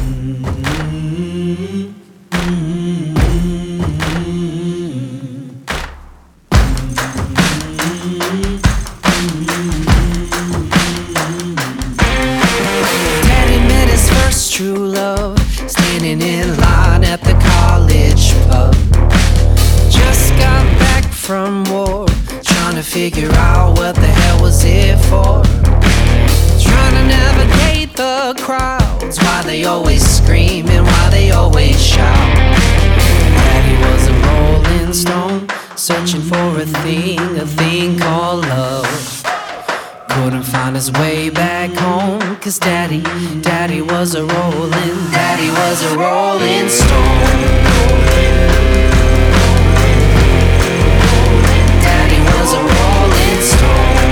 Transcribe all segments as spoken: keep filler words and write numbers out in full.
Daddy met his first true love, standing in line at the college pub. Just got back from war, trying to figure out what the hell was it for. Trying to navigate the crowds, why they always scream and why they always shout. Daddy was a rolling stone, searching for a thing, a thing called love. Couldn't find his way back home, cause daddy, daddy was a rolling, daddy was a rolling stone. Daddy was a rolling stone.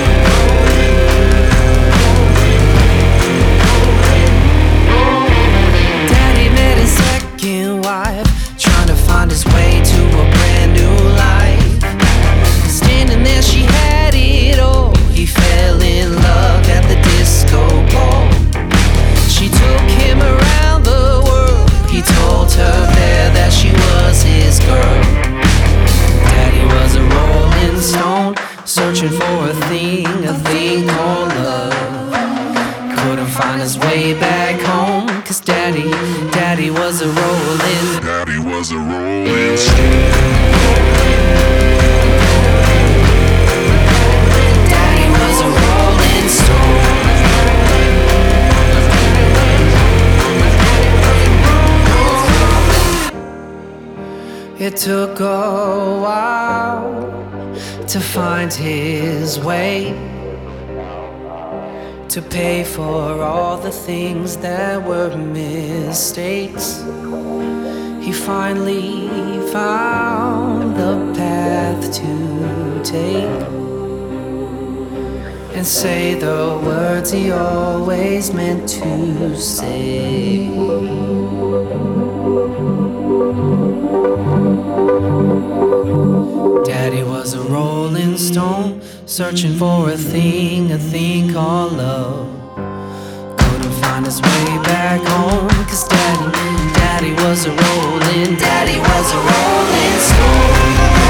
Daddy met his second wife, trying to find his way to a brand new life. Standing there, she had it all. He fell in love at the disco ball. She took him around the world. He told her there that she was his girl. Daddy was a rolling stone, searching for a thing, a thing called love. Couldn't find his way back home, cause daddy, daddy was a rolling, daddy was a rolling stone. It took a while to find his way, to pay for all the things that were mistakes. He finally found the path to take and say the words he always meant to say. Daddy was a rolling stone, searching for a thing, a thing called love. Couldn't find his way back home, cause daddy, daddy was a rolling, daddy was a rolling stone.